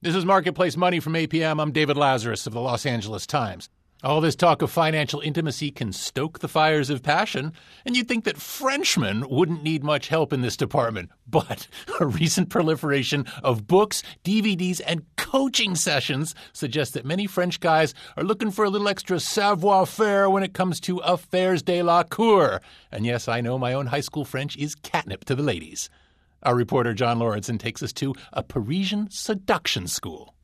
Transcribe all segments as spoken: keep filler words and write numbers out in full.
This is Marketplace Money from A P M. I'm David Lazarus of the Los Angeles Times. All this talk of financial intimacy can stoke the fires of passion, and you'd think that Frenchmen wouldn't need much help in this department. But a recent proliferation of books, D V Ds, and coaching sessions suggests that many French guys are looking for a little extra savoir-faire when it comes to affairs de la cour. And yes, I know my own high school French is catnip to the ladies. Our reporter John Lawrenson takes us to a Parisian seduction school.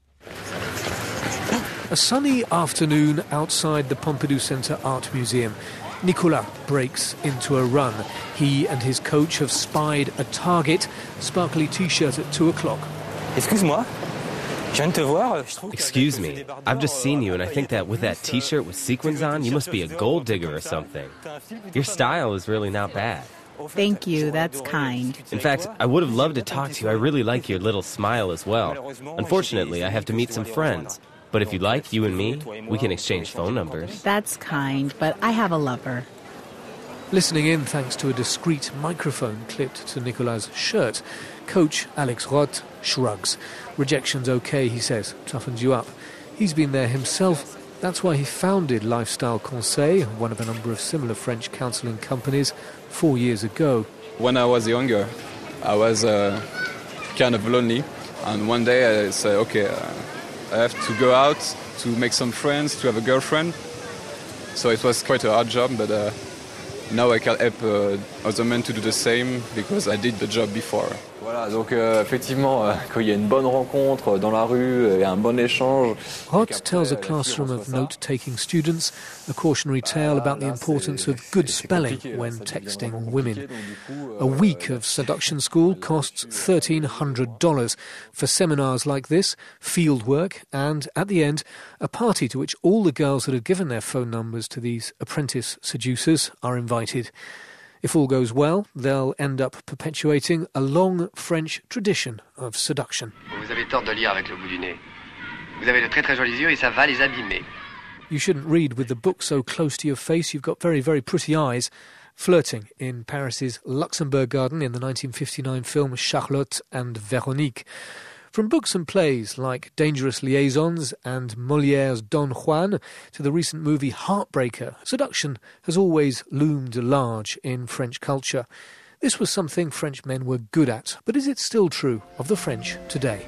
A sunny afternoon outside the Pompidou Center Art Museum. Nicolas breaks into a run. He and his coach have spied a target, sparkly T-shirt at two o'clock. Excuse-moi. Excuse me, I've just seen you and I think that with that T-shirt with sequins on, you must be a gold digger or something. Your style is really not bad. Thank you, that's kind. In fact, I would have loved to talk to you. I really like your little smile as well. Unfortunately, I have to meet some friends. But if you'd like, you and me, we can exchange phone numbers. That's kind, but I have a lover. Listening in thanks to a discreet microphone clipped to Nicolas' shirt, coach Alex Roth shrugs. Rejection's okay, he says, toughens you up. He's been there himself. That's why he founded Lifestyle Conseil, one of a number of similar French counselling companies, four years ago. When I was younger, I was uh, kind of lonely. And one day I said, okay, uh, I have to go out to make some friends, to have a girlfriend. So it was quite a hard job, but uh, now I can help uh, other men to do the same because I did the job before. Voilà, donc euh, effectivement, euh, quand il y a une bonne rencontre dans la rue et un bon échange. Roth tells a classroom of note-taking students a cautionary tale about the importance of good spelling when texting women. A week of seduction school costs thirteen hundred dollars for seminars like this, field work, and, at the end, a party to which all the girls that have given their phone numbers to these apprentice seducers are invited. If all goes well, they'll end up perpetuating a long French tradition of seduction. Vous avez tort de lire avec le bout du nez. Vous avez de très très jolis yeux et ça va les abîmer. You shouldn't read with the book so close to your face. You've got very, very pretty eyes. Flirting in Paris's Luxembourg Garden in the nineteen fifty-nine film Charlotte and Véronique. From books and plays like Dangerous Liaisons and Molière's Don Juan to the recent movie Heartbreaker, seduction has always loomed large in French culture. This was something French men were good at, but is it still true of the French today?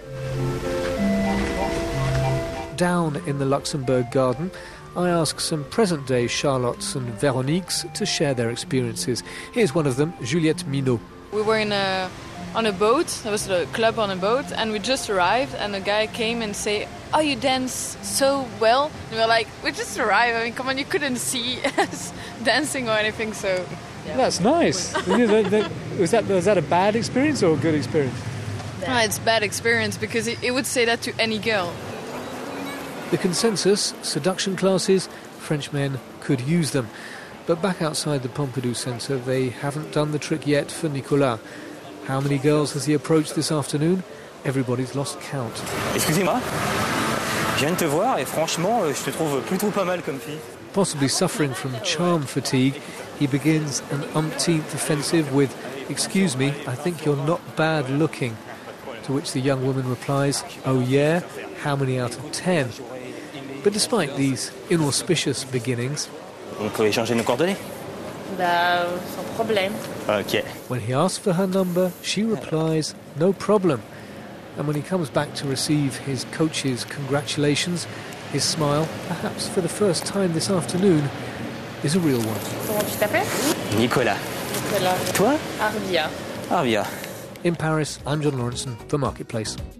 Down in the Luxembourg Garden, I ask some present-day Charlottes and Véroniques to share their experiences. Here's one of them, Juliette Minot. We were in a... on a boat, there was a club on a boat, and we just arrived, and a guy came and said, oh, you dance so well. And we were like, we just arrived, I mean, come on, you couldn't see us dancing or anything, so... Yeah. That's nice. was, that, was that a bad experience or a good experience? Oh, it's a bad experience, because it, it would say that to any girl. The consensus, seduction classes, French men could use them. But back outside the Pompidou Centre, they haven't done the trick yet for Nicolas. How many girls has he approached this afternoon? Everybody's lost count. Excusez-moi. Je viens de te voir et franchement, je te trouve plutôt pas mal comme fille. Possibly suffering from charm fatigue, he begins an umpteenth offensive with, excuse me, I think you're not bad looking. To which the young woman replies, oh yeah, how many out of ten? But despite these inauspicious beginnings... On peut échanger nos coordonnées? Bah, sans problème. Okay. When he asks for her number, she replies, no problem. And when he comes back to receive his coach's congratulations, his smile, perhaps for the first time this afternoon, is a real one. Comment tu t'appelles? Nicolas. Nicolas. Toi? Arvia. Arvia. In Paris, I'm John Lawrenson for Marketplace.